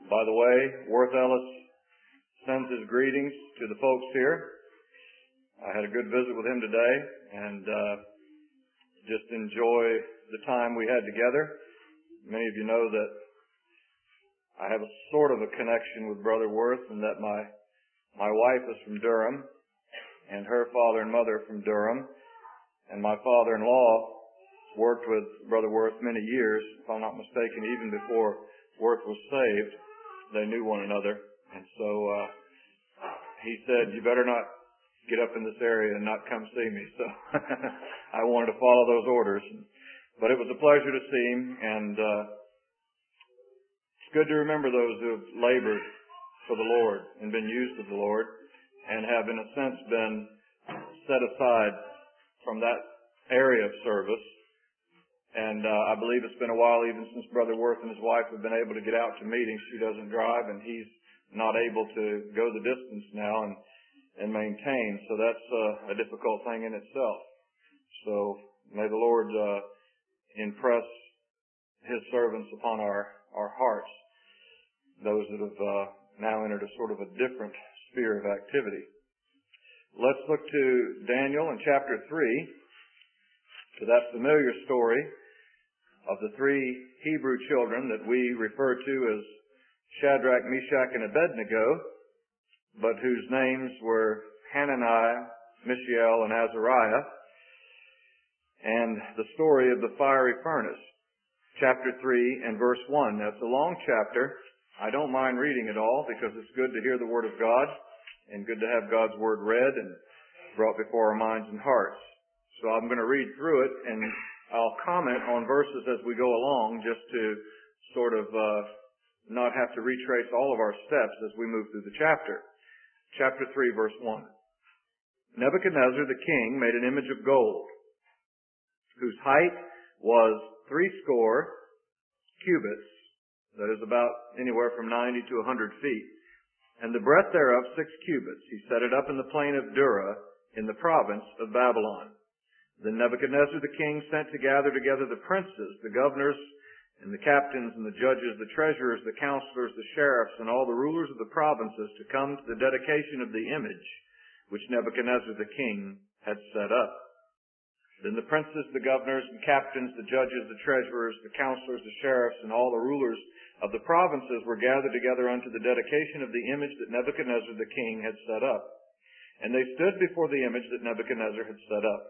By the way, Worth Ellis sends his greetings to the folks here. I had a good visit with him today and just enjoy the time we had together. Many of you know that I have a sort of a connection with Brother Worth, and that my wife is from Durham, and her father and mother are from Durham, and my father-in-law worked with Brother Worth many years. If I'm not mistaken, even before Worth was saved, they knew one another. And so he said, "You better not get up in this area and not come see me." So I wanted to follow those orders. But it was a pleasure to see him, and it's good to remember those who have labored for the Lord and been used of the Lord and have, in a sense, been set aside from that area of service. And I believe it's been a while even since Brother Worth and his wife have been able to get out to meetings. She doesn't drive, and he's not able to go the distance now and maintain. So that's a difficult thing in itself. So may the Lord impress His servants upon our hearts, those that have now entered a sort of a different sphere of activity. Let's look to Daniel in chapter 3, to that familiar story of the three Hebrew children that we refer to as Shadrach, Meshach, and Abednego, but whose names were Hananiah, Mishael, and Azariah, and the story of the fiery furnace, chapter 3 and verse 1. That's a long chapter. I don't mind reading it all because it's good to hear the Word of God and good to have God's Word read and brought before our minds and hearts. So I'm going to read through it, and I'll comment on verses as we go along just to sort of not have to retrace all of our steps as we move through the chapter. Chapter 3, verse 1. Nebuchadnezzar the king made an image of gold, whose height was 80 cubits, that is about anywhere from 90 to 100 feet, and the breadth thereof 6 cubits. He set it up in the plain of Dura, in the province of Babylon. Then Nebuchadnezzar the king sent to gather together the princes, the governors, and the captains, and the judges, the treasurers, the counselors, the sheriffs, and all the rulers of the provinces to come to the dedication of the image which Nebuchadnezzar the king had set up. Then the princes, the governors, and captains, the judges, the treasurers, the counselors, the sheriffs, and all the rulers of the provinces were gathered together unto the dedication of the image that Nebuchadnezzar the king had set up. And they stood before the image that Nebuchadnezzar had set up.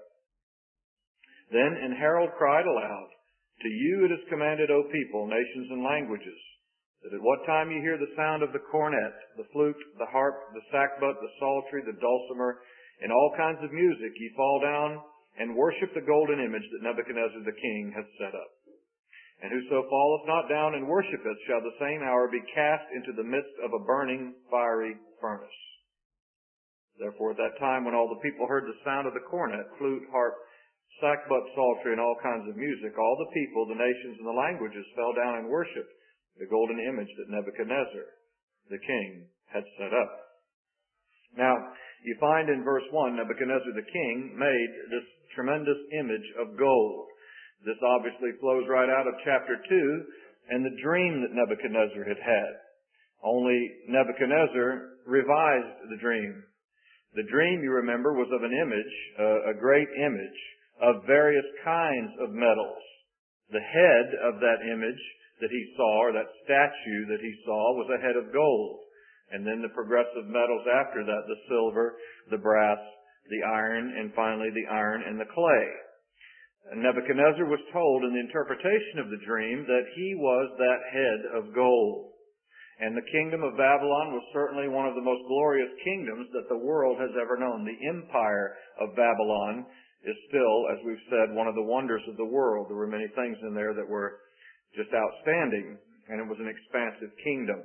Then an herald cried aloud, "To you it is commanded, O people, nations, and languages, that at what time you hear the sound of the cornet, the flute, the harp, the sackbut, the psaltery, the dulcimer, and all kinds of music, ye fall down and worship the golden image that Nebuchadnezzar the king hath set up. And whoso falleth not down and worshipeth shall the same hour be cast into the midst of a burning fiery furnace." Therefore at that time when all the people heard the sound of the cornet, flute, harp, sackbut, psaltery, and all kinds of music, all the people, the nations, and the languages fell down and worshipped the golden image that Nebuchadnezzar the king had set up. Now, you find in verse 1, Nebuchadnezzar the king made this tremendous image of gold. This obviously flows right out of chapter 2 and the dream that Nebuchadnezzar had had. Only Nebuchadnezzar revised the dream. The dream, you remember, was of an image, a great image, of various kinds of metals. The head of that image that he saw, or that statue that he saw, was a head of gold. And then the progressive metals after that, the silver, the brass, the iron, and finally the iron and the clay. And Nebuchadnezzar was told in the interpretation of the dream that he was that head of gold. And the kingdom of Babylon was certainly one of the most glorious kingdoms that the world has ever known. The empire of Babylon is still, as we've said, one of the wonders of the world. There were many things in there that were just outstanding, and it was an expansive kingdom.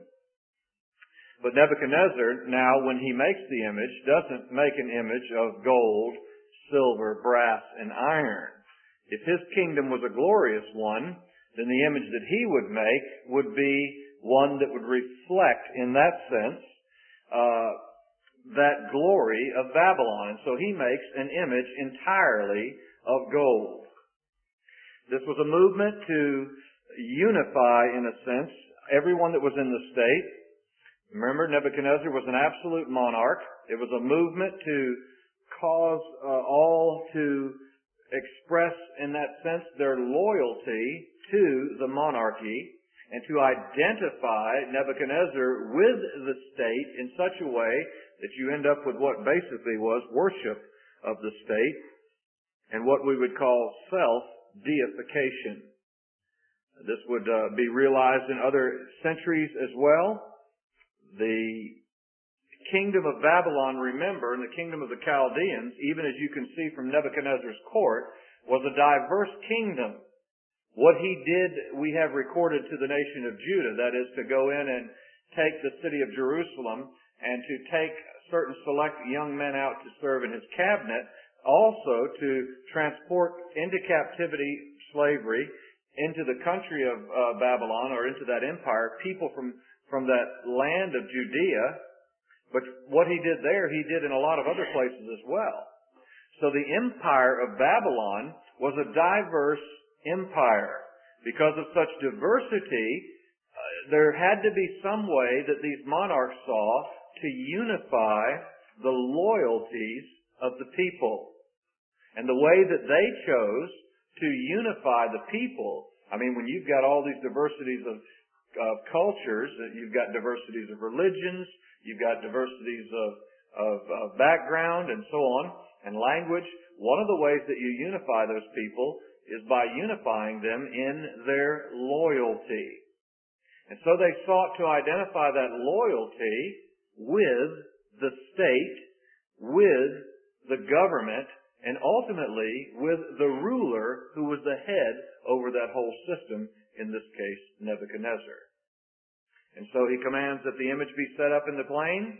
But Nebuchadnezzar, now when he makes the image, doesn't make an image of gold, silver, brass, and iron. If his kingdom was a glorious one, then the image that he would make would be one that would reflect, in that sense, that glory of Babylon. And so he makes an image entirely of gold. This was a movement to unify, in a sense, everyone that was in the state. Remember, Nebuchadnezzar was an absolute monarch. It was a movement to cause all to express, in that sense, their loyalty to the monarchy and to identify Nebuchadnezzar with the state in such a way that you end up with what basically was worship of the state and what we would call self-deification. This would be realized in other centuries as well. The kingdom of Babylon, remember, and the kingdom of the Chaldeans, even as you can see from Nebuchadnezzar's court, was a diverse kingdom. What he did, we have recorded to the nation of Judah, that is to go in and take the city of Jerusalem and to take certain select young men out to serve in his cabinet, also to transport into captivity, slavery, into the country of Babylon, or into that empire, people from that land of Judea. But what he did there, he did in a lot of other places as well. So the empire of Babylon was a diverse empire. Because of such diversity, there had to be some way that these monarchs saw to unify the loyalties of the people. And the way that they chose to unify the people, I mean, when you've got all these diversities of cultures, you've got diversities of religions, you've got diversities of background and so on, and language, one of the ways that you unify those people is by unifying them in their loyalty. And so they sought to identify that loyalty with the state, with the government, and ultimately with the ruler who was the head over that whole system, in this case, Nebuchadnezzar. And so he commands that the image be set up in the plain.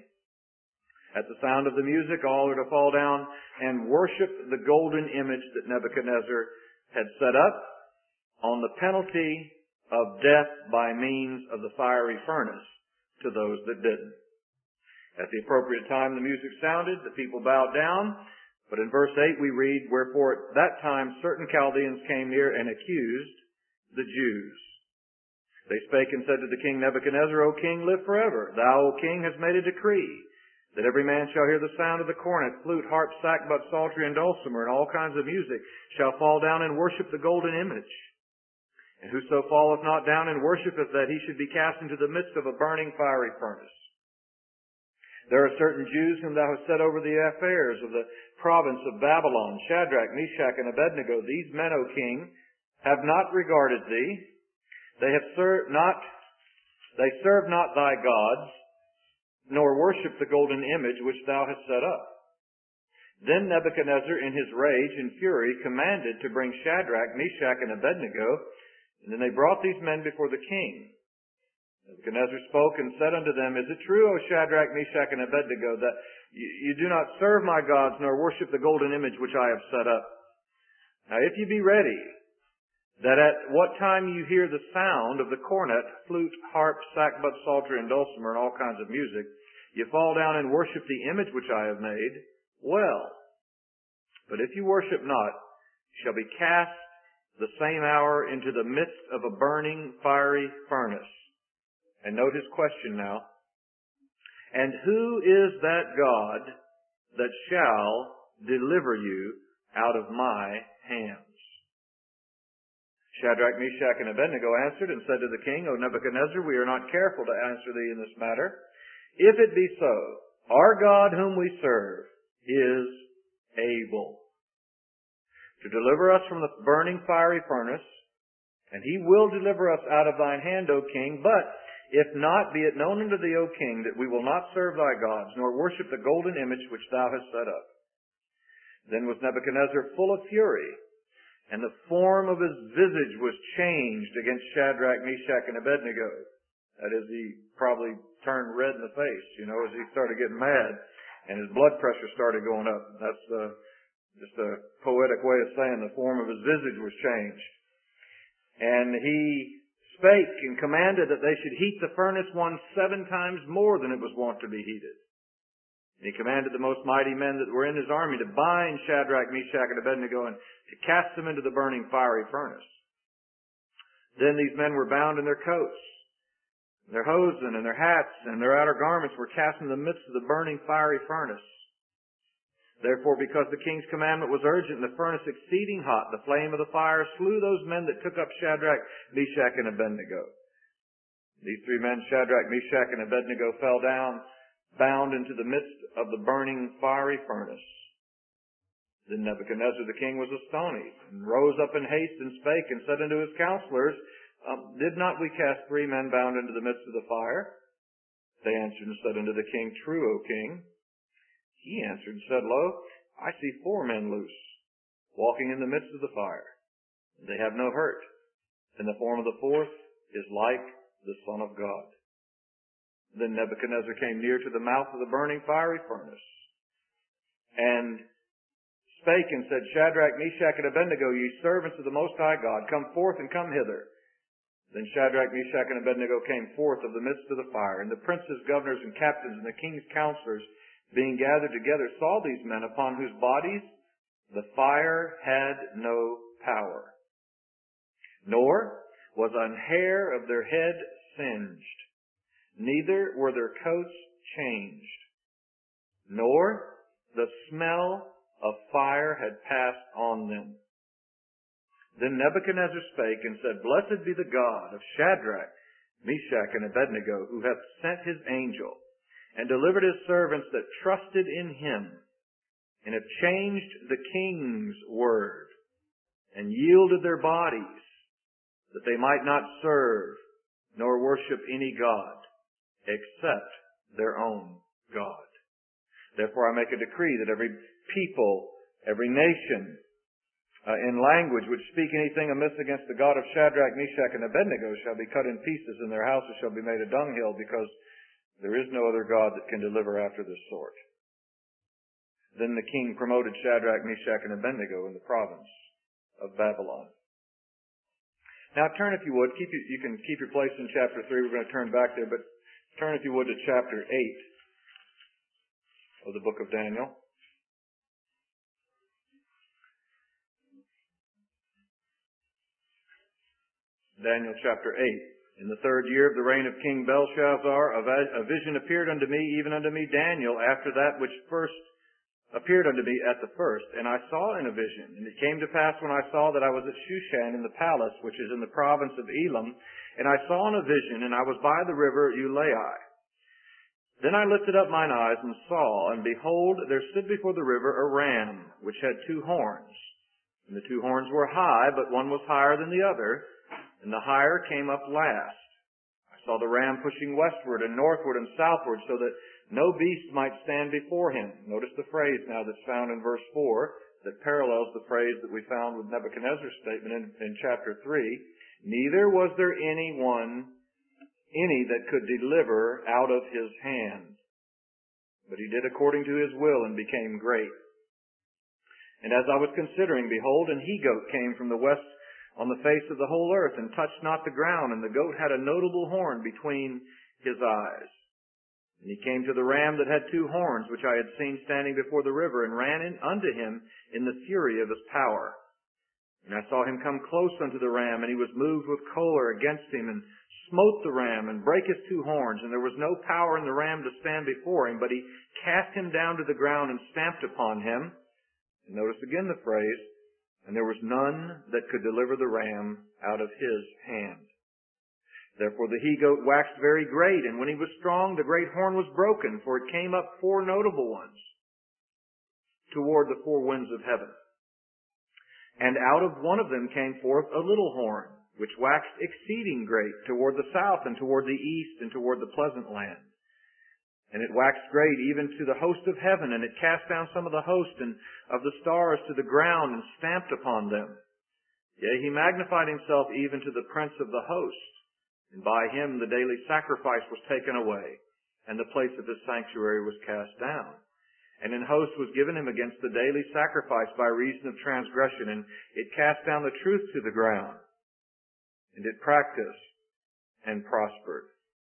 At the sound of the music, all are to fall down and worship the golden image that Nebuchadnezzar had set up on the penalty of death by means of the fiery furnace to those that didn't. At the appropriate time, the music sounded, the people bowed down. But in verse 8 we read, "Wherefore at that time certain Chaldeans came near and accused the Jews. They spake and said to the king Nebuchadnezzar, O king, live forever. Thou, O king, hast made a decree that every man shall hear the sound of the cornet, flute, harp, sackbut, psaltery, and dulcimer, and all kinds of music, shall fall down and worship the golden image. And whoso falleth not down and worshipeth that, he should be cast into the midst of a burning fiery furnace. There are certain Jews whom thou hast set over the affairs of the province of Babylon, Shadrach, Meshach, and Abednego. These men, O king, have not regarded thee. They serve not thy gods, nor worship the golden image which thou hast set up. Then Nebuchadnezzar, in his rage and fury, commanded to bring Shadrach, Meshach, and Abednego, and then they brought these men before the king. Nebuchadnezzar spoke and said unto them, Is it true, O Shadrach, Meshach, and Abednego, that you do not serve my gods, nor worship the golden image which I have set up? Now if you be ready, that at what time you hear the sound of the cornet, flute, harp, sackbut, psaltery, and dulcimer, and all kinds of music, you fall down and worship the image which I have made, well. But if you worship not, you shall be cast the same hour into the midst of a burning fiery furnace. And note his question now. And who is that God that shall deliver you out of my hands? Shadrach, Meshach, and Abednego answered and said to the king, O Nebuchadnezzar, we are not careful to answer thee in this matter. If it be so, our God whom we serve is able to deliver us from the burning fiery furnace, and he will deliver us out of thine hand, O king. But if not, be it known unto thee, O king, that we will not serve thy gods, nor worship the golden image which thou hast set up. Then was Nebuchadnezzar full of fury, and the form of his visage was changed against Shadrach, Meshach, and Abednego. That is, he probably turned red in the face, as he started getting mad, and his blood pressure started going up. That's just a poetic way of saying the form of his visage was changed. And he spake and commanded that they should heat the furnace 7 times more than it was wont to be heated. And he commanded the most mighty men that were in his army to bind Shadrach, Meshach, and Abednego and to cast them into the burning fiery furnace. Then these men were bound in their coats Their hosen and their hats and their outer garments were cast in the midst of the burning fiery furnace. Therefore, because the king's commandment was urgent and the furnace exceeding hot, the flame of the fire slew those men that took up Shadrach, Meshach, and Abednego. These three men, Shadrach, Meshach, and Abednego, fell down, bound into the midst of the burning fiery furnace. Then Nebuchadnezzar the king was astonished, and rose up in haste, and spake, and said unto his counselors, Did not we cast three men bound into the midst of the fire? They answered and said unto the king, True, O king. He answered and said, Lo, I see 4 men loose, walking in the midst of the fire. They have no hurt, and the form of the 4th is like the Son of God. Then Nebuchadnezzar came near to the mouth of the burning fiery furnace, and spake and said, Shadrach, Meshach, and Abednego, ye servants of the Most High God, come forth and come hither. Then Shadrach, Meshach, and Abednego came forth of the midst of the fire, and the princes, governors, and captains, and the king's counselors, being gathered together, saw these men upon whose bodies the fire had no power, nor was an hair of their head singed, neither were their coats changed, nor the smell of fire had passed on them. Then Nebuchadnezzar spake and said, Blessed be the God of Shadrach, Meshach, and Abednego, who hath sent his angel, and delivered his servants that trusted in him, and have changed the king's word, and yielded their bodies, that they might not serve, nor worship any god, except their own God. Therefore I make a decree that every people, every nation, in language which speak anything amiss against the God of Shadrach, Meshach, and Abednego shall be cut in pieces, and their houses shall be made a dunghill, because there is no other God that can deliver after this sort. Then the king promoted Shadrach, Meshach, and Abednego in the province of Babylon. Now turn, if you would, you can keep your place in chapter 3. We're going to turn back there, but turn, if you would, to chapter 8 of the book of Daniel. Daniel chapter 8. In the 3rd year of the reign of King Belshazzar, a vision appeared unto me, even unto me Daniel, after that which first appeared unto me at the first. And I saw in a vision. And it came to pass when I saw that I was at Shushan in the palace, which is in the province of Elam. And I saw in a vision, and I was by the river Ulai. Then I lifted up mine eyes and saw, and behold, there stood before the river a ram, which had 2 horns. And the 2 horns were high, but one was higher than the other, and the higher came up last. I saw the ram pushing westward and northward and southward, so that no beast might stand before him. Notice the phrase now that's found in verse 4 that parallels the phrase that we found with Nebuchadnezzar's statement in chapter 3. Neither was there any that could deliver out of his hand. But he did according to his will and became great. And as I was considering, behold, an he-goat came from the west on the face of the whole earth, and touched not the ground, and the goat had a notable horn between his eyes. And he came to the ram that had 2 horns, which I had seen standing before the river, and ran in unto him in the fury of his power. And I saw him come close unto the ram, and he was moved with choler against him, and smote the ram, and brake his 2 horns, and there was no power in the ram to stand before him, but he cast him down to the ground and stamped upon him. And notice again the phrase, and there was none that could deliver the ram out of his hand. Therefore the he-goat waxed very great, and when he was strong, the great horn was broken, for it came up 4 notable ones toward the 4 winds of heaven. And out of one of them came forth a little horn, which waxed exceeding great toward the south, and toward the east, and toward the pleasant land. And it waxed great even to the host of heaven, and it cast down some of the host and of the stars to the ground, and stamped upon them. Yea, he magnified himself even to the prince of the host, and by him the daily sacrifice was taken away, and the place of his sanctuary was cast down. And an host was given him against the daily sacrifice by reason of transgression, and it cast down the truth to the ground, and it practiced and prospered.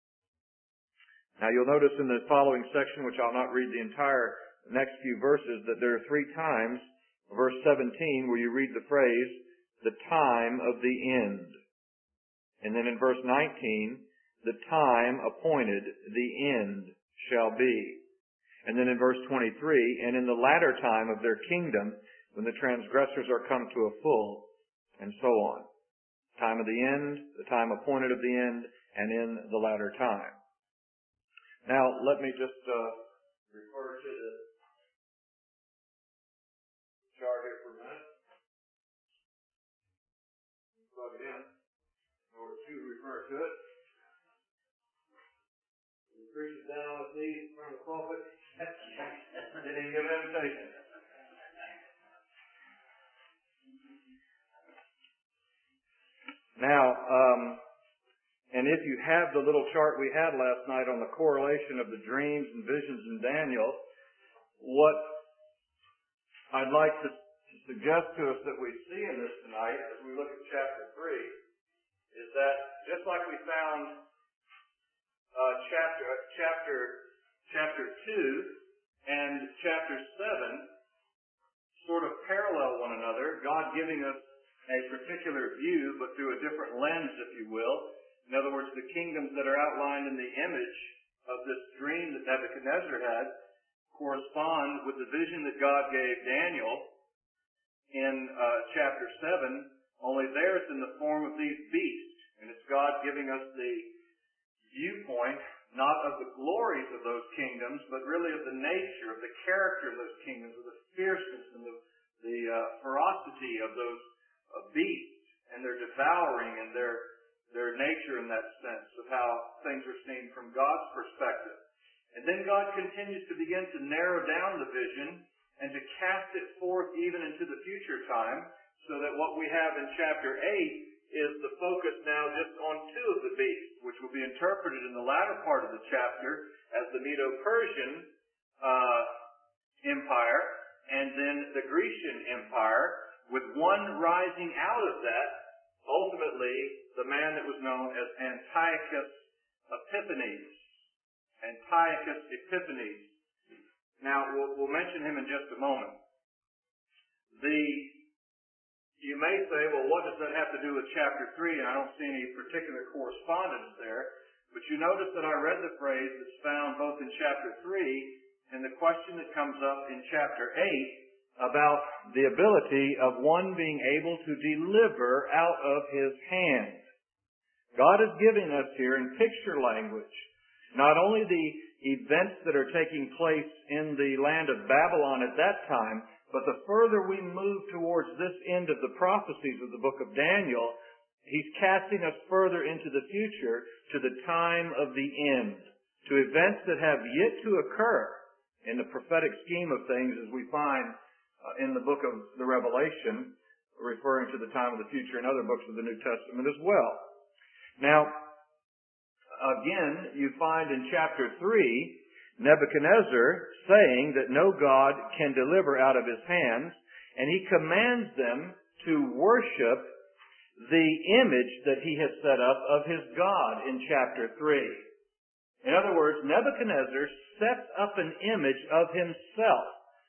Now you'll notice in the following section, which I'll not read the entire next few verses, that there are 3 times, verse 17, where you read the phrase, the time of the end. And then in verse 19, the time appointed, the end shall be. And then in verse 23, and in the latter time of their kingdom, when the transgressors are come to a full, and so on. Time of the end, the time appointed of the end, and in the latter time. Now, let me just refer to the chart here for a minute. Plug it in in order to refer to it. He preaches down on his knees from the pulpit. Didn't even give an invitation. Now, and if you have the little chart we had last night on the correlation of the dreams and visions in Daniel, what I'd like to suggest to us that we see in this tonight as we look at chapter 3 is that just like we found chapter 2 and chapter 7 sort of parallel one another, God giving us a particular view, but through a different lens, if you will. In other words, the kingdoms that are outlined in the image of this dream that Nebuchadnezzar had correspond with the vision that God gave Daniel in chapter 7, only there it's in the form of these beasts. And it's God giving us the viewpoint, not of the glories of those kingdoms, but really of the nature, of the character of those kingdoms, of the fierceness and the ferocity of those beasts, and their devouring and their nature in that sense of how things are seen from God's perspective. And then God continues to begin to narrow down the vision and to cast it forth even into the future time, so that what we have in chapter 8 is the focus now just on two of the beasts, which will be interpreted in the latter part of the chapter as the Medo-Persian Empire and then the Grecian Empire, with one rising out of that, ultimately the man that was known as Antiochus Epiphanes. Antiochus Epiphanes. Now, we'll mention him in just a moment. You may say, well, what does that have to do with chapter 3? And I don't see any particular correspondence there. But you notice that I read the phrase that's found both in chapter 3 and the question that comes up in chapter 8 about the ability of one being able to deliver out of his hand. God is giving us here in picture language not only the events that are taking place in the land of Babylon at that time, but the further we move towards this end of the prophecies of the book of Daniel, he's casting us further into the future to the time of the end, to events that have yet to occur in the prophetic scheme of things as we find in the book of the Revelation, referring to the time of the future in other books of the New Testament as well. Now, again, you find in chapter 3, Nebuchadnezzar saying that no God can deliver out of his hands, and he commands them to worship the image that he has set up of his God in chapter 3. In other words, Nebuchadnezzar sets up an image of himself.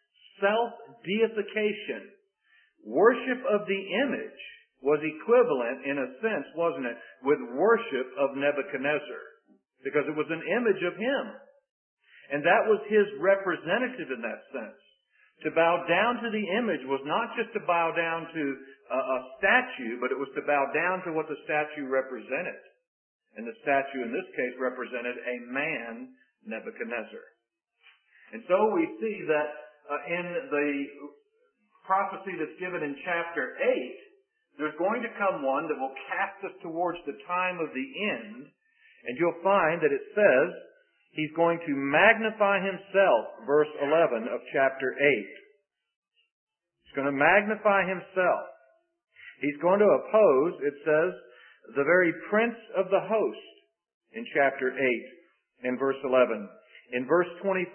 Self-deification. Worship of the image was equivalent, in a sense, wasn't it, with worship of Nebuchadnezzar. Because it was an image of him. And that was his representative in that sense. To bow down to the image was not just to bow down to a statue, but it was to bow down to what the statue represented. And the statue in this case represented a man, Nebuchadnezzar. And so we see that in the prophecy that's given in chapter 8, there's going to come one that will cast us towards the time of the end, and you'll find that it says he's going to magnify himself, verse 11 of chapter 8. He's going to magnify himself. He's going to oppose, it says, the very prince of the host in chapter 8 in verse 11. In verse 25,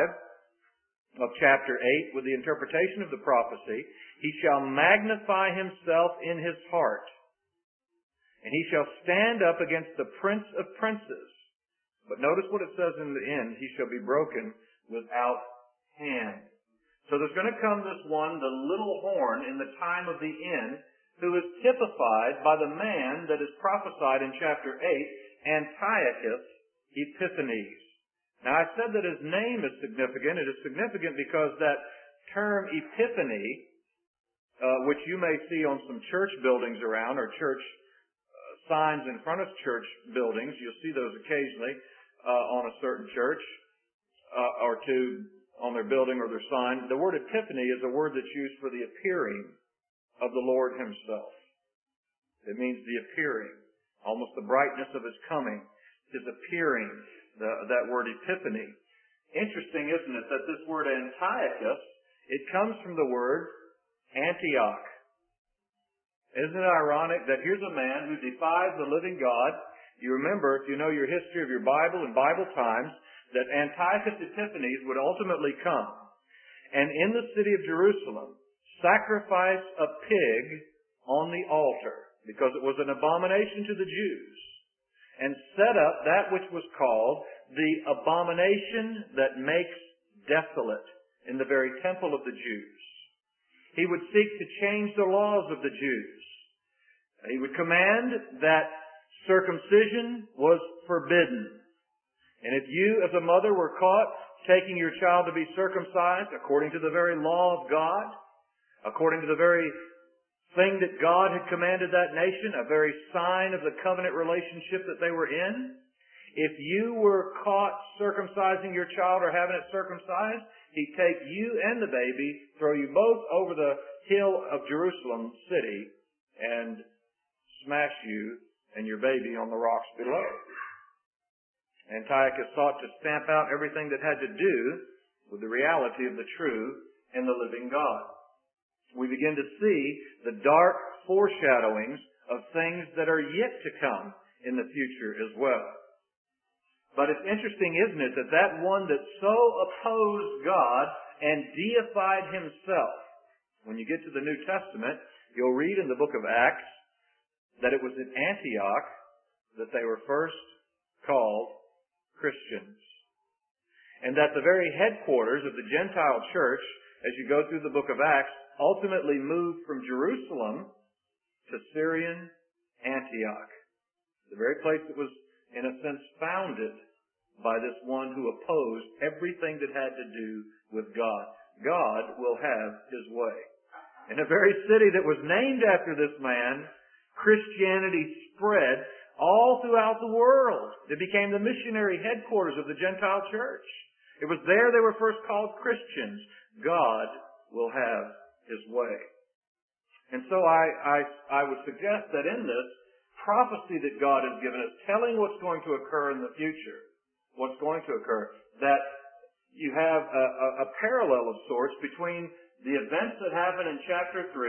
of chapter 8, with the interpretation of the prophecy, he shall magnify himself in his heart, and he shall stand up against the prince of princes. But notice what it says in the end, he shall be broken without hand. So there's going to come this one, the little horn, in the time of the end, who is typified by the man that is prophesied in chapter 8, Antiochus Epiphanes. Now, I said that his name is significant. It is significant because that term Epiphany, which you may see on some church buildings around, or church signs in front of church buildings, you'll see those occasionally on a certain church or two on their building or their sign. The word Epiphany is a word that's used for the appearing of the Lord Himself. It means the appearing, almost the brightness of His coming, His appearing, that word Epiphany. Interesting, isn't it, that this word Antiochus, it comes from the word Antioch. Isn't it ironic that here's a man who defies the living God? You remember, if you know your history of your Bible and Bible times, that Antiochus Epiphanes would ultimately come and in the city of Jerusalem sacrifice a pig on the altar because it was an abomination to the Jews, and set up that which was called the abomination that makes desolate in the very temple of the Jews. He would seek to change the laws of the Jews. He would command that circumcision was forbidden. And if you as a mother were caught taking your child to be circumcised according to the very law of God, according to the very thing that God had commanded that nation, a very sign of the covenant relationship that they were in, if you were caught circumcising your child or having it circumcised, He'd take you and the baby, throw you both over the hill of Jerusalem city, and smash you and your baby on the rocks below. Antiochus sought to stamp out everything that had to do with the reality of the true and the living God. We begin to see the dark foreshadowings of things that are yet to come in the future as well. But it's interesting, isn't it, that that one that so opposed God and deified Himself, when you get to the New Testament, you'll read in the book of Acts that it was in Antioch that they were first called Christians. And that the very headquarters of the Gentile church, as you go through the book of Acts, ultimately moved from Jerusalem to Syrian Antioch. The very place that was, in a sense, founded by this one who opposed everything that had to do with God. God will have His way. In a very city that was named after this man, Christianity spread all throughout the world. It became the missionary headquarters of the Gentile church. It was there they were first called Christians. God will have His way. And so I would suggest that in this prophecy that God has given us, telling what's going to occur in the future, what's going to occur, that you have a parallel of sorts between the events that happen in chapter 3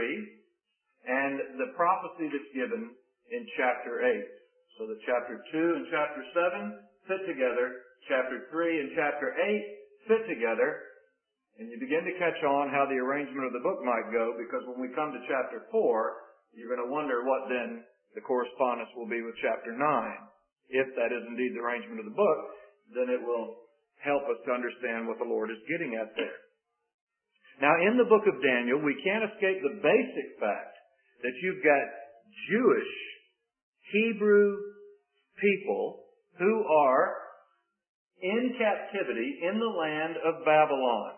and the prophecy that's given in chapter 8. So that chapter 2 and chapter 7 fit together, chapter 3 and chapter 8 fit together, and you begin to catch on how the arrangement of the book might go, because when we come to chapter 4, you're going to wonder what then the correspondence will be with chapter 9. If that is indeed the arrangement of the book, then it will help us to understand what the Lord is getting at there. Now, in the book of Daniel, we can't escape the basic fact that you've got Jewish, Hebrew people who are in captivity in the land of Babylon.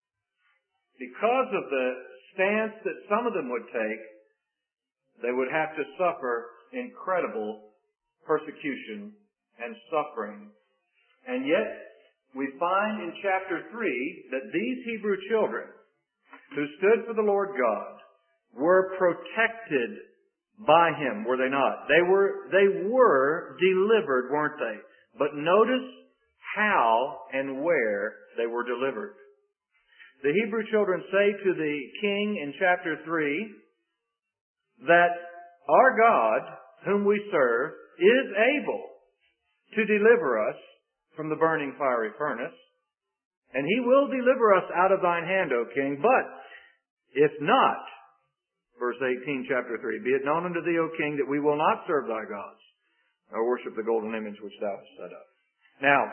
Because of the stance that some of them would take, they would have to suffer incredible persecution and suffering. And yet, we find in chapter 3 that these Hebrew children who stood for the Lord God were protected by Him, were they not? They were delivered, weren't they? But notice how and where they were delivered. The Hebrew children say to the king in chapter 3 that our God, whom we serve, is able to deliver us from the burning fiery furnace, and He will deliver us out of thine hand, O king. But if not, verse 18, chapter 3, be it known unto thee, O king, that we will not serve thy gods, or worship the golden image which thou hast set up. Now,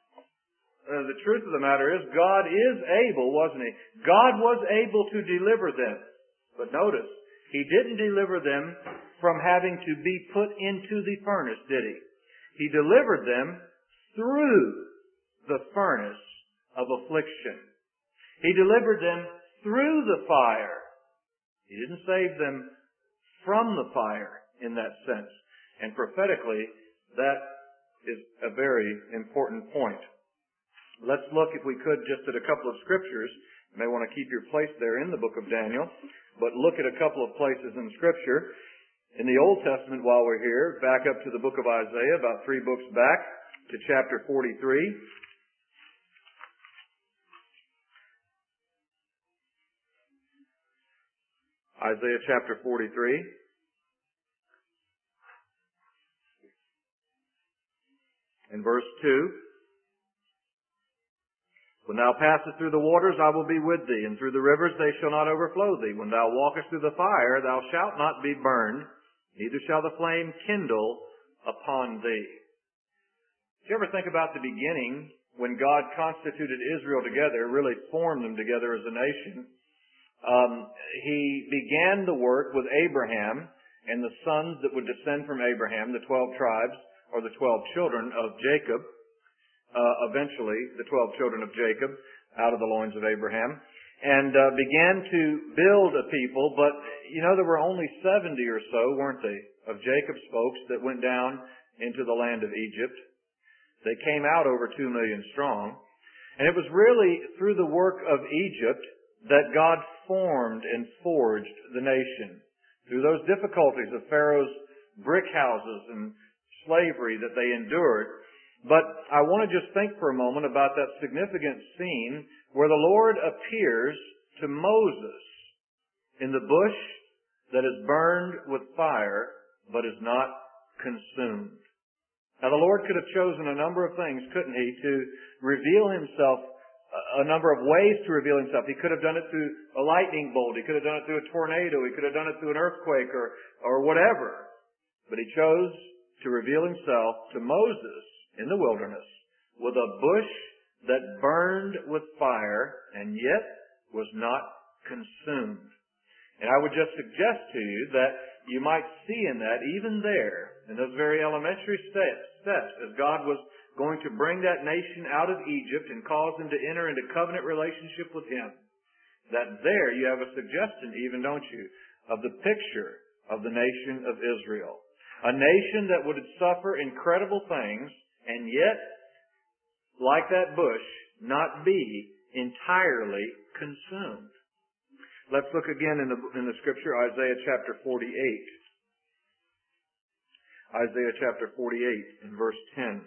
the truth of the matter is, God is able, wasn't He? God was able to deliver them. But notice, He didn't deliver them from having to be put into the furnace, did He? He delivered them through the furnace of affliction. He delivered them through the fire. He didn't save them from the fire in that sense. And prophetically, that is a very important point. Let's look, if we could, just at a couple of scriptures. You may want to keep your place there in the book of Daniel, but look at a couple of places in Scripture. In the Old Testament, while we're here, back up to the book of Isaiah, about 3 books back, to chapter 43. Isaiah chapter 43. In verse 2. When thou passest through the waters, I will be with thee, and through the rivers they shall not overflow thee. When thou walkest through the fire, thou shalt not be burned, neither shall the flame kindle upon thee. Did you ever think about the beginning, when God constituted Israel together, really formed them together as a nation? He began the work with Abraham and the sons that would descend from Abraham, the 12 tribes, or the 12 children of Jacob. Eventually, the 12 children of Jacob out of the loins of Abraham, and began to build a people. But, there were only 70 or so, weren't they, of Jacob's folks that went down into the land of Egypt. They came out over 2 million strong. And it was really through the work of Egypt that God formed and forged the nation. Through those difficulties of Pharaoh's brick houses and slavery that they endured. But I want to just think for a moment about that significant scene where the Lord appears to Moses in the bush that is burned with fire but is not consumed. Now the Lord could have chosen a number of things, couldn't He, to reveal Himself, a number of ways to reveal Himself. He could have done it through a lightning bolt. He could have done it through a tornado. He could have done it through an earthquake or whatever. But He chose to reveal Himself to Moses in the wilderness with a bush that burned with fire and yet was not consumed. And I would just suggest to you that you might see in that, even there, in those very elementary steps, as God was going to bring that nation out of Egypt and cause them to enter into covenant relationship with Him, that there you have a suggestion even, don't you, of the picture of the nation of Israel. A nation that would suffer incredible things and yet, like that bush, not be entirely consumed. Let's look again in the scripture, Isaiah chapter 48. Isaiah chapter 48 and verse 10.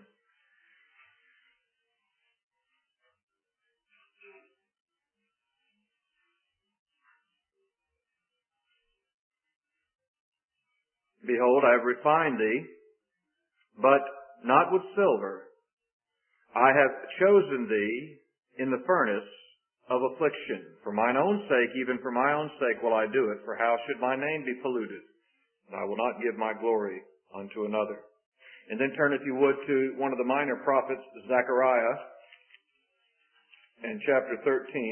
Behold, I have refined thee, but not with silver. I have chosen thee in the furnace of affliction. For mine own sake, even for my own sake will I do it. For how should my name be polluted? And I will not give my glory unto another. And then turn, if you would, to one of the minor prophets, Zechariah, in chapter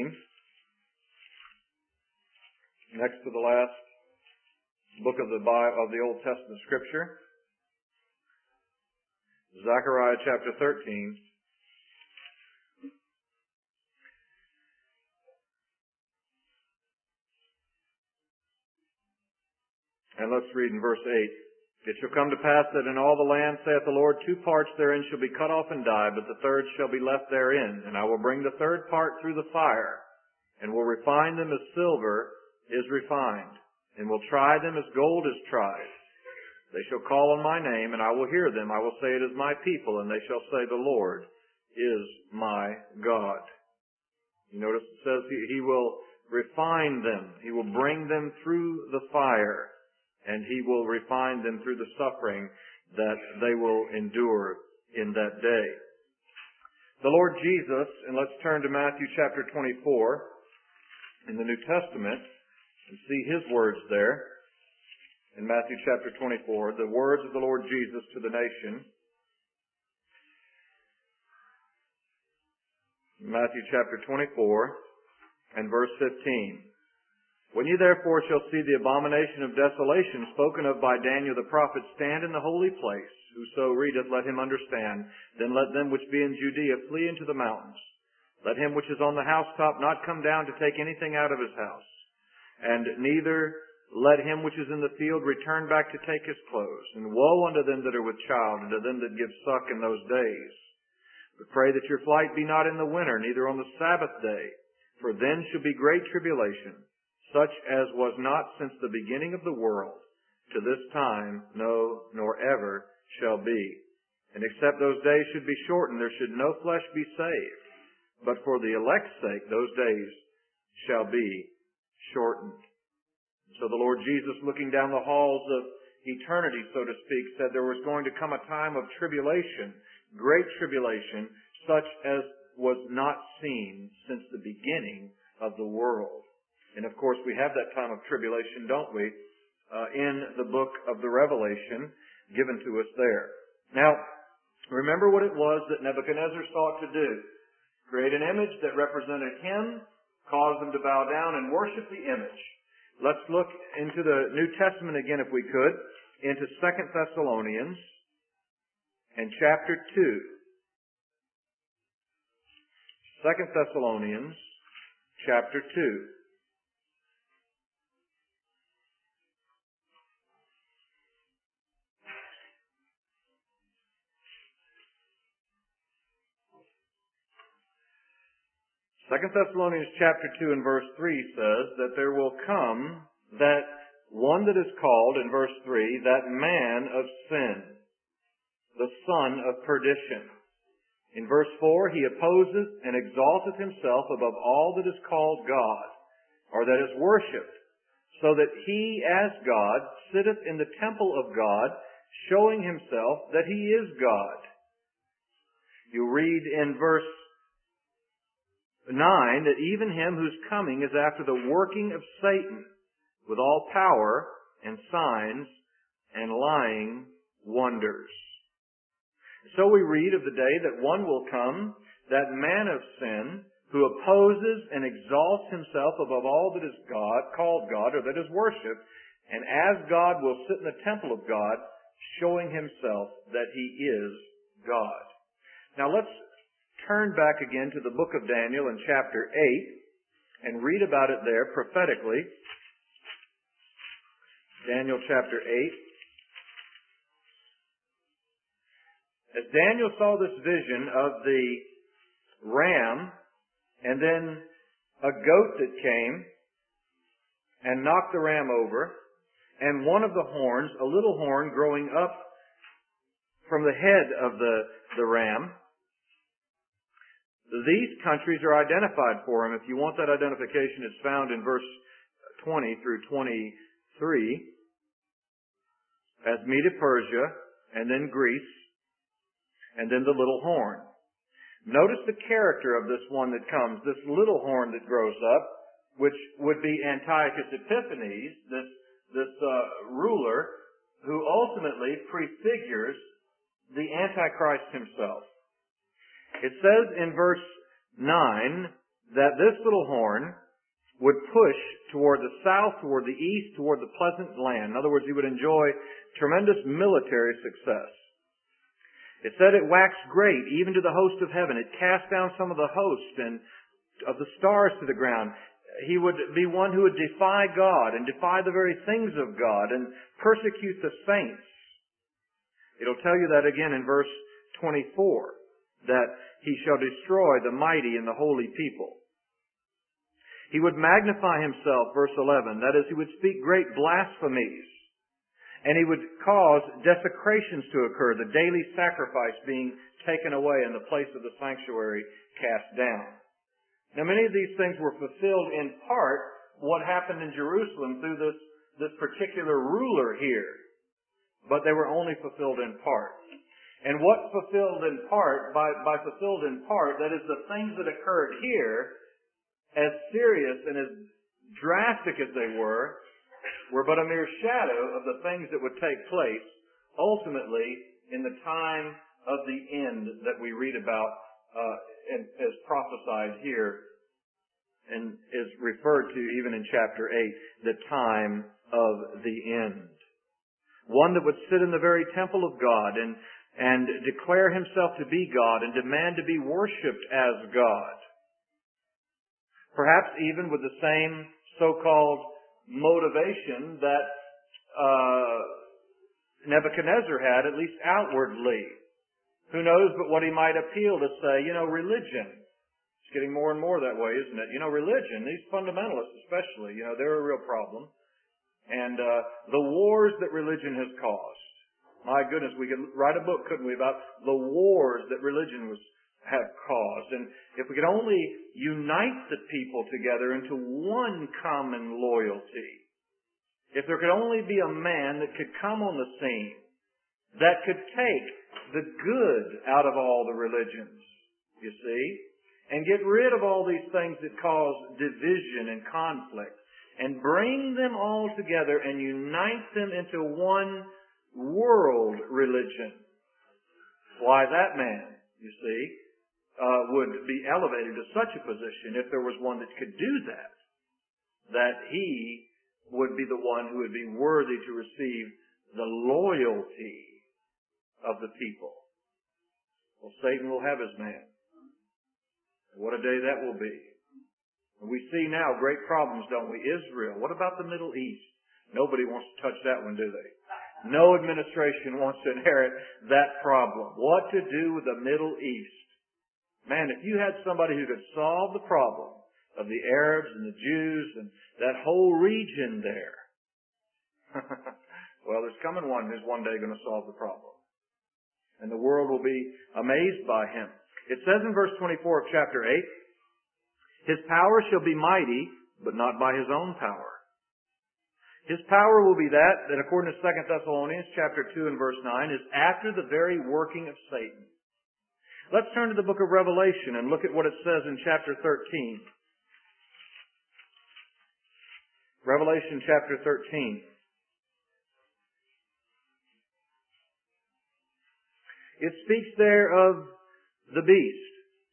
13, next to the last book of the Old Testament Scripture. Zechariah chapter 13. And let's read in verse 8. It shall come to pass that in all the land, saith the Lord, 2 parts therein shall be cut off and die, but the third shall be left therein. And I will bring the third part through the fire, and will refine them as silver is refined, and will try them as gold is tried. They shall call on my name, and I will hear them. I will say, it is my people, and they shall say, the Lord is my God. You notice it says He will refine them. He will bring them through the fire, and He will refine them through the suffering that they will endure in that day. The Lord Jesus, and let's turn to Matthew chapter 24 in the New Testament and see His words there. In Matthew chapter 24, the words of the Lord Jesus to the nation. Matthew chapter 24 and verse 15. When ye therefore shall see the abomination of desolation spoken of by Daniel the prophet stand in the holy place, Whoso readeth, let him understand. Then let them which be in Judea flee into the mountains. Let him which is on the housetop not come down to take anything out of his house. And neither let him which is in the field return back to take his clothes. And woe unto them that are with child, and to them that give suck in those days. But pray that your flight be not in the winter, neither on the Sabbath day. For then shall be great tribulation, such as was not since the beginning of the world, to this time, no, nor ever shall be. And except those days should be shortened, there should no flesh be saved. But for the elect's sake, those days shall be shortened. So the Lord Jesus, looking down the halls of eternity, so to speak, said there was going to come a time of tribulation, great tribulation, such as was not seen since the beginning of the world. And of course, we have that time of tribulation, don't we, in the book of the Revelation given to us there. Now, remember what it was that Nebuchadnezzar sought to do. Create an image that represented him, cause them to bow down and worship the image. Let's look into the New Testament again, if we could, into 2 Thessalonians and chapter 2. 2 Thessalonians chapter 2. Second Thessalonians chapter 2 and verse 3 says that there will come that one that is called, in verse 3, that man of sin, the son of perdition. In verse 4, he opposes and exalteth himself above all that is called God, or that is worshipped, so that he as God sitteth in the temple of God, showing himself that he is God. You read in verse 9, that even him whose coming is after the working of Satan, with all power and signs and lying wonders. So we read of the day that one will come, that man of sin, who opposes and exalts himself above all that is God, called God, or that is worshipped, and as God will sit in the temple of God, showing himself that he is God. Now let's turn back again to the book of Daniel in chapter 8 and read about it there prophetically. Daniel chapter 8. As Daniel saw this vision of the ram and then a goat that came and knocked the ram over, and one of the horns, a little horn growing up from the head of the ram, these countries are identified for him. If you want that identification, it's found in verse 20 through 23 as Medo-Persia, and then Greece, and then the little horn. Notice the character of this one that comes, this little horn that grows up, which would be Antiochus Epiphanes, this ruler who ultimately prefigures the Antichrist himself. It says in verse 9 that this little horn would push toward the south, toward the east, toward the pleasant land. In other words, he would enjoy tremendous military success. It said it waxed great, even to the host of heaven. It cast down some of the host and of the stars to the ground. He would be one who would defy God and defy the very things of God and persecute the saints. It'll tell you that again in verse 24. That he shall destroy the mighty and the holy people. He would magnify himself, verse 11, that is, he would speak great blasphemies, and he would cause desecrations to occur, the daily sacrifice being taken away and the place of the sanctuary cast down. Now many of these things were fulfilled in part what happened in Jerusalem through this particular ruler here, but they were only fulfilled in part. And what fulfilled in part, by fulfilled in part, that is the things that occurred here, as serious and as drastic as they were but a mere shadow of the things that would take place ultimately in the time of the end that we read about as prophesied here and is referred to even in chapter 8, the time of the end. one that would sit in the very temple of God and declare himself to be God and demand to be worshipped as God. Perhaps even with the same so-called motivation that Nebuchadnezzar had, at least outwardly. Who knows but what he might appeal to say, religion. It's getting more and more that way, isn't it? Religion, these fundamentalists especially, they're a real problem. And the wars that religion has caused. My goodness, we could write a book, couldn't we, about the wars that religion have caused. And if we could only unite the people together into one common loyalty. If there could only be a man that could come on the scene that could take the good out of all the religions, you see, and get rid of all these things that cause division and conflict, and bring them all together and unite them into one world religion. Why, that man, you see, would be elevated to such a position if there was one that could do that he would be the one who would be worthy to receive the loyalty of the people. Well, Satan will have his man. What a day that will be. We see now great problems, don't we? Israel. What about the Middle East? Nobody wants to touch that one, do they? No administration wants to inherit that problem. What to do with the Middle East? Man, if you had somebody who could solve the problem of the Arabs and the Jews and that whole region there. Well, there's coming one who's one day going to solve the problem. And the world will be amazed by him. It says in verse 24 of chapter 8, his power shall be mighty, but not by his own power. His power will be that according to 2 Thessalonians chapter 2 and verse 9, is after the very working of Satan. Let's turn to the book of Revelation and look at what it says in chapter 13. Revelation chapter 13. It speaks there of the beast.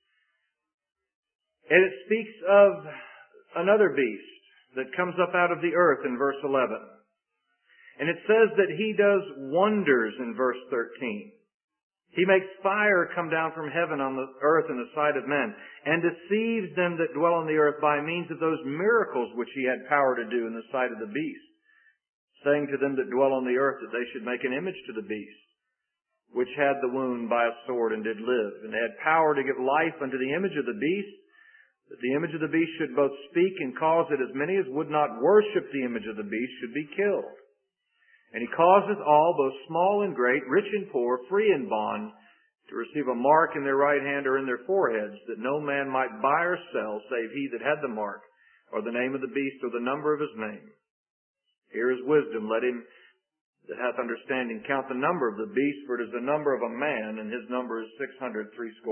And it speaks of another beast that comes up out of the earth in verse 11. And it says that he does wonders in verse 13. He makes fire come down from heaven on the earth in the sight of men, and deceives them that dwell on the earth by means of those miracles which he had power to do in the sight of the beast, saying to them that dwell on the earth that they should make an image to the beast, which had the wound by a sword and did live. And they had power to give life unto the image of the beast, that the image of the beast should both speak and cause that as many as would not worship the image of the beast should be killed. And he causeth all, both small and great, rich and poor, free and bond, to receive a mark in their right hand or in their foreheads, that no man might buy or sell, save he that had the mark, or the name of the beast, or the number of his name. Here is wisdom. Let him that hath understanding count the number of the beast, for it is the number of a man, and his number is 666.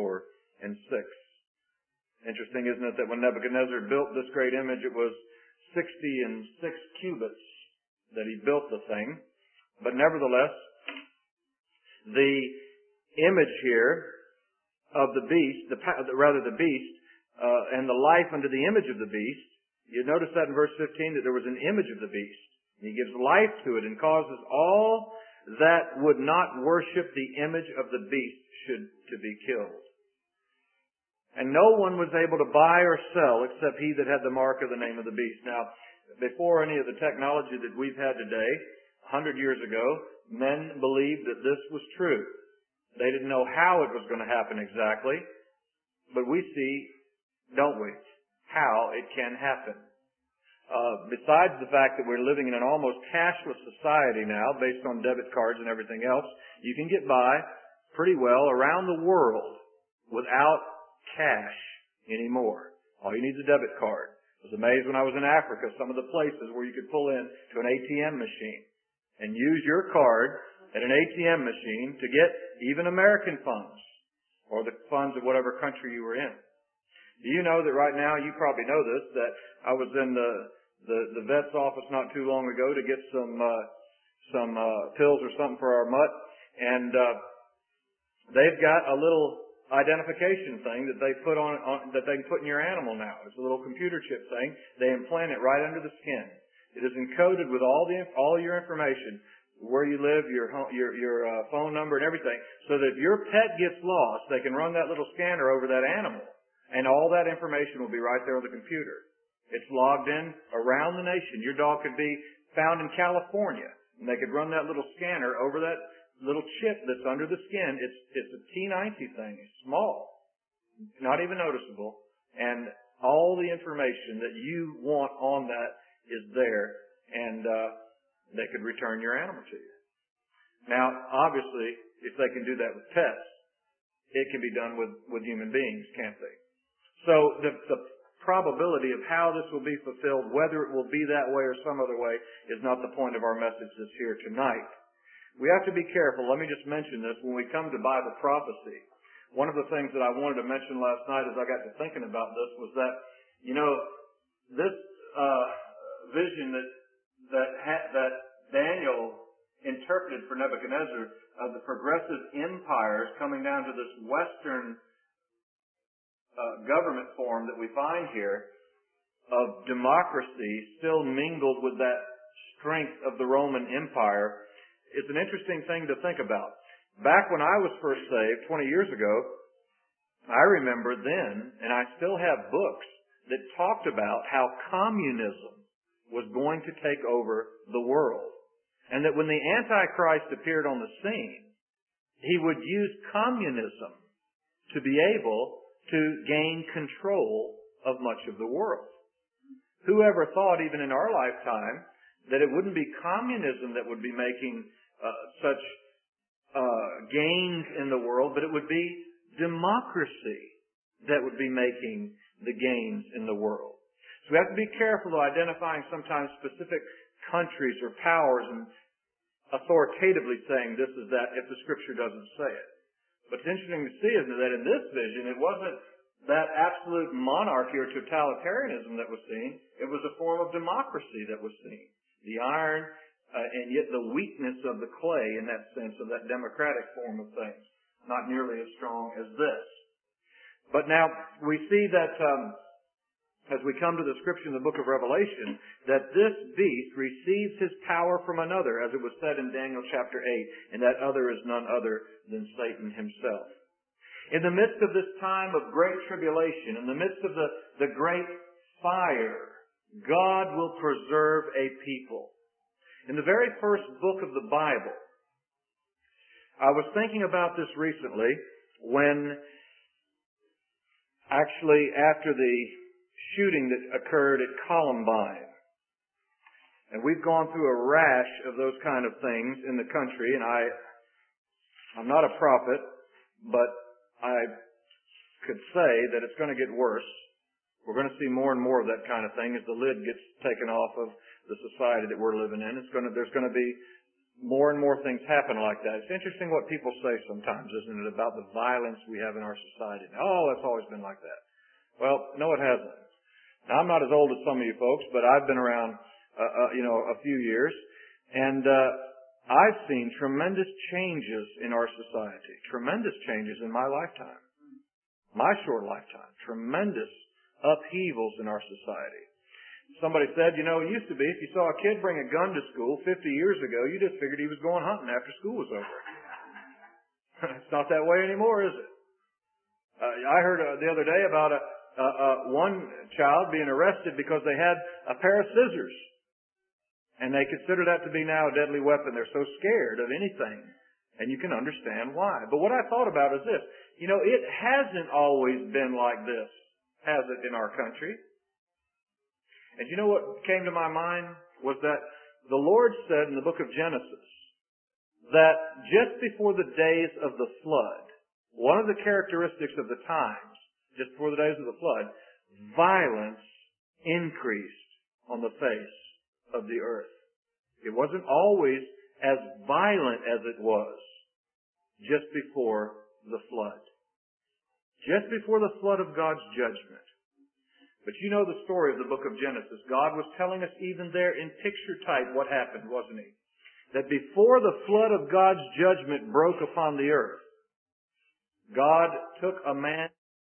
Interesting, isn't it, that when Nebuchadnezzar built this great image, it was 66 cubits that he built the thing. But nevertheless, the image here of the beast, the beast, and the life unto the image of the beast, you notice that in verse 15 that there was an image of the beast. He gives life to it and causes all that would not worship the image of the beast to be killed. And no one was able to buy or sell except he that had the mark of the name of the beast. Now, before any of the technology that we've had today, 100 years ago, men believed that this was true. They didn't know how it was going to happen exactly, but we see, don't we, how it can happen. Besides the fact that we're living in an almost cashless society now, based on debit cards and everything else, you can get by pretty well around the world without cash anymore. All you need is a debit card. I was amazed when I was in Africa, some of the places where you could pull in to an ATM machine and use your card at an ATM machine to get even American funds or the funds of whatever country you were in. Do you know that right now, you probably know this, that I was in the vet's office not too long ago to get some pills or something for our mutt, and they've got a little identification thing that they put on that they can put in your animal now. It's a little computer chip thing. They implant it right under the skin. It is encoded with all your information. where you live, your phone number and everything, so that if your pet gets lost, they can run that little scanner over that animal, and all that information will be right there on the computer. It's logged in around the nation. Your dog could be found in California, and they could run that little scanner over that little chip that's under the skin. It's a T90 thing. It's small, not even noticeable, and all the information that you want on that is there, and they could return your animal to you. Now, obviously, if they can do that with pets, it can be done with human beings, can't they? So the probability of how this will be fulfilled, whether it will be that way or some other way, is not the point of our message this here tonight. We have to be careful. Let me just mention this. When we come to Bible prophecy, one of the things that I wanted to mention last night as I got to thinking about this was that, this vision that Daniel interpreted for Nebuchadnezzar of the progressive empires coming down to this Western government form that we find here of democracy still mingled with that strength of the Roman Empire is an interesting thing to think about. Back when I was first saved 20 years ago, I remember then, and I still have books that talked about how communism was going to take over the world. And that when the Antichrist appeared on the scene, he would use communism to be able to gain control of much of the world. Whoever thought, even in our lifetime, that it wouldn't be communism that would be making such gains in the world, but it would be democracy that would be making the gains in the world. So we have to be careful of identifying sometimes specific countries or powers and authoritatively saying this is that if the Scripture doesn't say it. But it's interesting to see, isn't it, that in this vision it wasn't that absolute monarchy or totalitarianism that was seen. It was a form of democracy that was seen. The iron and yet the weakness of the clay in that sense of that democratic form of things. Not nearly as strong as this. But now we see that as we come to the scripture in the book of Revelation, that this beast receives his power from another, as it was said in Daniel chapter 8, and that other is none other than Satan himself. In the midst of this time of great tribulation, in the midst of the great fire, God will preserve a people. In the very first book of the Bible, I was thinking about this recently when actually after the shooting that occurred at Columbine. And we've gone through a rash of those kind of things in the country, and I'm not a prophet, but I could say that it's going to get worse. We're going to see more and more of that kind of thing as the lid gets taken off of the society that we're living in. There's going to be more and more things happen like that. It's interesting what people say sometimes, isn't it, about the violence we have in our society. Oh, it's always been like that. Well, no, it hasn't. Now, I'm not as old as some of you folks, but I've been around, a few years, and I've seen tremendous changes in our society. Tremendous changes in my lifetime. My short lifetime. Tremendous upheavals in our society. Somebody said, it used to be if you saw a kid bring a gun to school 50 years ago, you just figured he was going hunting after school was over. It's not that way anymore, is it? I heard the other day about one child being arrested because they had a pair of scissors. And they consider that to be now a deadly weapon. They're so scared of anything. And you can understand why. But what I thought about is this. It hasn't always been like this, has it, in our country? And you know what came to my mind was that the Lord said in the book of Genesis that just before the days of the flood, one of the characteristics of the times, just before the days of the flood, violence increased on the face of the earth. It wasn't always as violent as it was just before the flood. Just before the flood of God's judgment. But you know the story of the book of Genesis. God was telling us even there in picture type what happened, wasn't He? That before the flood of God's judgment broke upon the earth, God took a man.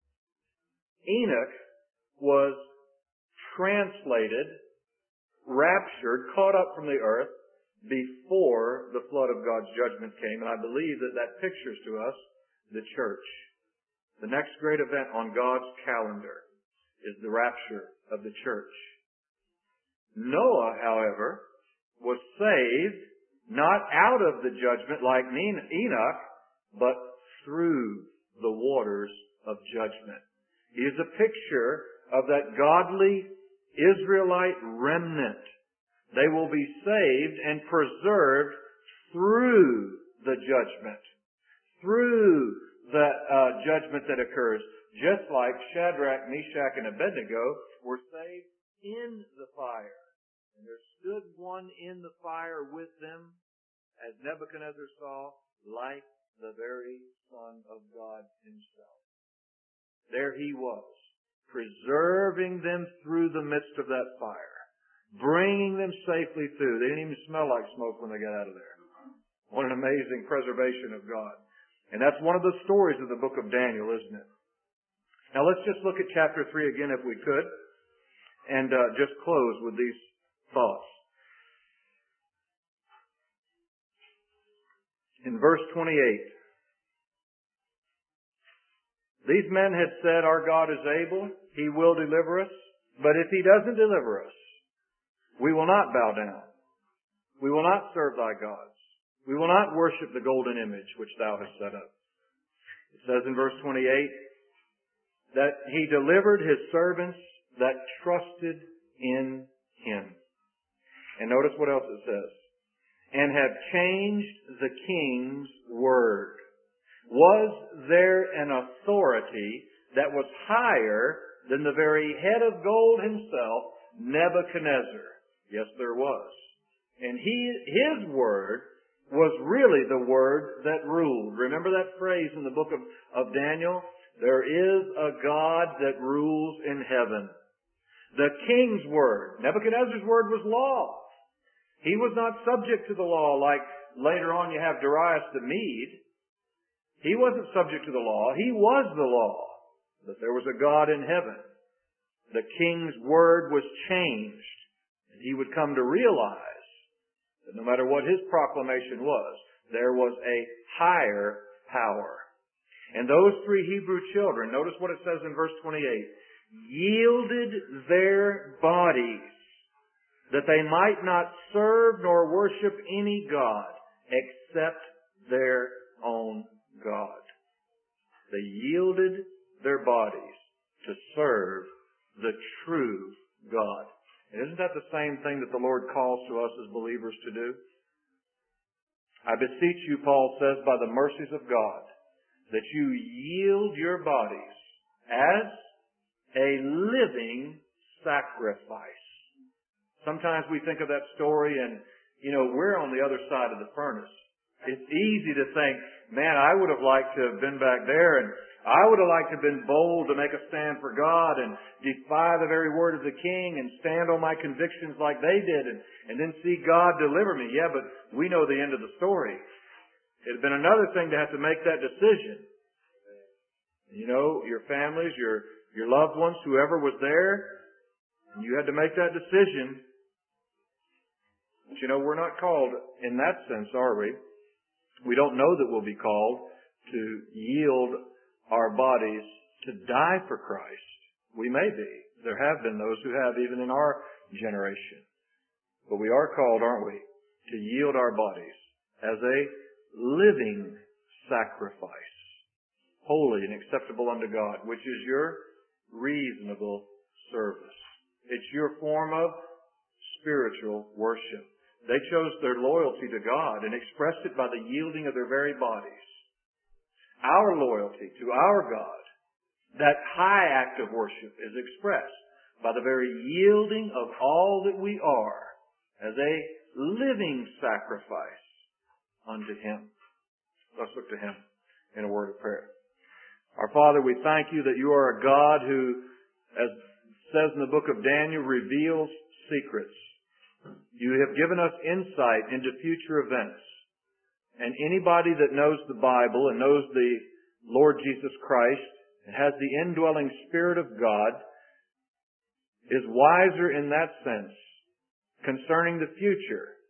Enoch was translated, raptured, caught up from the earth, before the flood of God's judgment came. And I believe that that pictures to us the church. The next great event on God's calendar is the rapture of the church. Noah, however, was saved not out of the judgment like Enoch, but through the waters of judgment. He is a picture of that godly Israelite remnant. They will be saved and preserved through the judgment. Through the judgment that occurs. Just like Shadrach, Meshach, and Abednego were saved in the fire. And there stood one in the fire with them, as Nebuchadnezzar saw, like the very Son of God himself. There he was, preserving them through the midst of that fire, bringing them safely through. They didn't even smell like smoke when they got out of there. What an amazing preservation of God. And that's one of the stories of the book of Daniel, isn't it? Now let's just look at chapter 3 again if we could, and just close with these thoughts. In verse 28, these men had said, our God is able, He will deliver us, but if He doesn't deliver us, we will not bow down. We will not serve thy gods. We will not worship the golden image which thou hast set up. It says in verse 28 that He delivered His servants that trusted in Him. And notice what else it says. And have changed the king's word. Was there an authority that was higher than the very head of gold himself, Nebuchadnezzar? Yes, there was. And his word was really the word that ruled. Remember that phrase in the book of Daniel? There is a God that rules in heaven. The king's word. Nebuchadnezzar's word was law. He was not subject to the law like later on you have Darius the Mede. He wasn't subject to the law. He was the law. But there was a God in heaven. The king's word was changed. And he would come to realize that no matter what his proclamation was, there was a higher power. And those three Hebrew children, notice what it says in verse 28, yielded their bodies that they might not serve nor worship any God except their own God. They yielded their bodies to serve the true God. And isn't that the same thing that the Lord calls to us as believers to do? I beseech you, Paul says, by the mercies of God, that you yield your bodies as a living sacrifice. Sometimes we think of that story and, we're on the other side of the furnace. It's easy to think, man, I would have liked to have been back there and I would have liked to have been bold to make a stand for God and defy the very word of the king and stand on my convictions like they did and then see God deliver me. Yeah, but we know the end of the story. It had been another thing to have to make that decision. Your families, your loved ones, whoever was there, you had to make that decision. But we're not called in that sense, are we? We don't know that we'll be called to yield our bodies to die for Christ. We may be. There have been those who have, even in our generation. But we are called, aren't we, to yield our bodies as a living sacrifice, holy and acceptable unto God, which is your reasonable service. It's your form of spiritual worship. They chose their loyalty to God and expressed it by the yielding of their very bodies. Our loyalty to our God, that high act of worship, is expressed by the very yielding of all that we are as a living sacrifice unto Him. Let's look to Him in a word of prayer. Our Father, we thank You that You are a God who, as it says in the book of Daniel, reveals secrets. You have given us insight into future events. And anybody that knows the Bible and knows the Lord Jesus Christ and has the indwelling Spirit of God is wiser in that sense concerning the future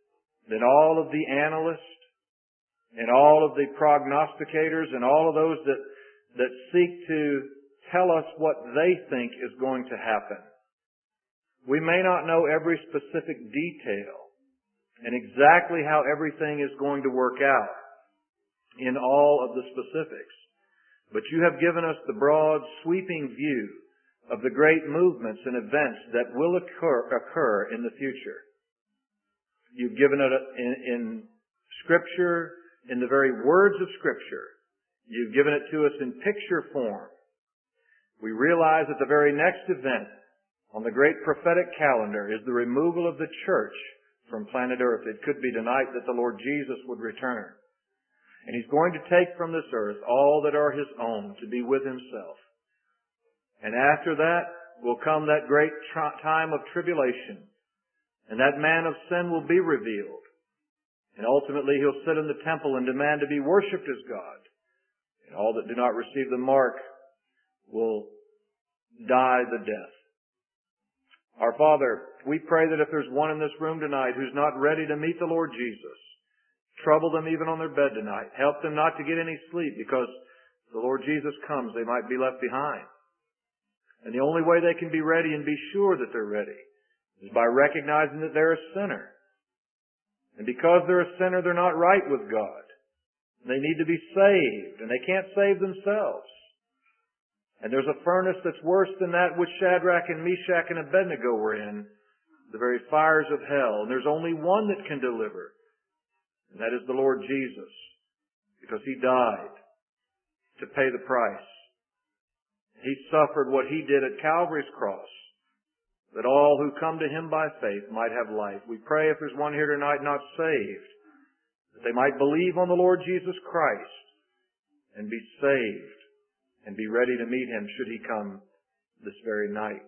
then all of the analysts and all of the prognosticators and all of those that seek to tell us what they think is going to happen. We may not know every specific detail and exactly how everything is going to work out in all of the specifics. But you have given us the broad, sweeping view of the great movements and events that will occur in the future. You've given it in Scripture, in the very words of Scripture. You've given it to us in picture form. We realize that the very next event on the great prophetic calendar is the removal of the church from planet Earth. It could be tonight that the Lord Jesus would return. And He's going to take from this earth all that are His own to be with Himself. And after that will come that great time of tribulation. And that man of sin will be revealed. And ultimately He'll sit in the temple and demand to be worshipped as God. And all that do not receive the mark will die the death. Our Father, we pray that if there's one in this room tonight who's not ready to meet the Lord Jesus, trouble them even on their bed tonight. Help them not to get any sleep, because if the Lord Jesus comes, they might be left behind. And the only way they can be ready and be sure that they're ready is by recognizing that they're a sinner. And because they're a sinner, they're not right with God. They need to be saved, and they can't save themselves. And there's a furnace that's worse than that which Shadrach and Meshach and Abednego were in, the very fires of hell. And there's only one that can deliver, and that is the Lord Jesus, because He died to pay the price. He suffered what He did at Calvary's cross, that all who come to Him by faith might have life. We pray if there's one here tonight not saved, that they might believe on the Lord Jesus Christ and be saved and be ready to meet Him should He come this very night.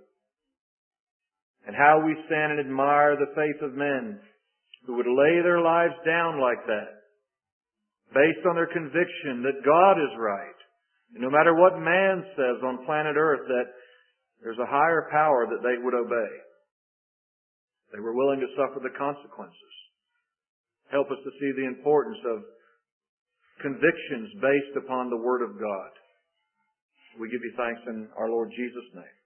And how we stand and admire the faith of men who would lay their lives down like that, based on their conviction that God is right. And no matter what man says on planet Earth, that there's a higher power that they would obey. They were willing to suffer the consequences. Help us to see the importance of convictions based upon the Word of God. We give You thanks in our Lord Jesus' name.